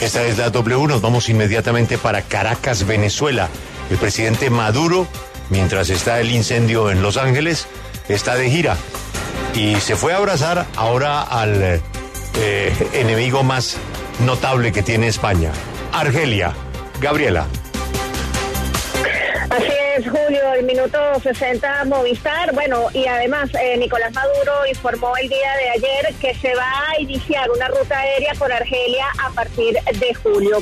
Esta es la W, nos vamos inmediatamente para Caracas, Venezuela. El presidente Maduro, mientras está el incendio en Los Ángeles, está de gira y se fue a abrazar ahora al enemigo más notable que tiene España, Argelia. Gabriela. Así es, Julio, el minuto 60 Movistar. Bueno, y además Nicolás Maduro informó el día de ayer que se va a iniciar una ruta aérea por Argelia a partir de julio.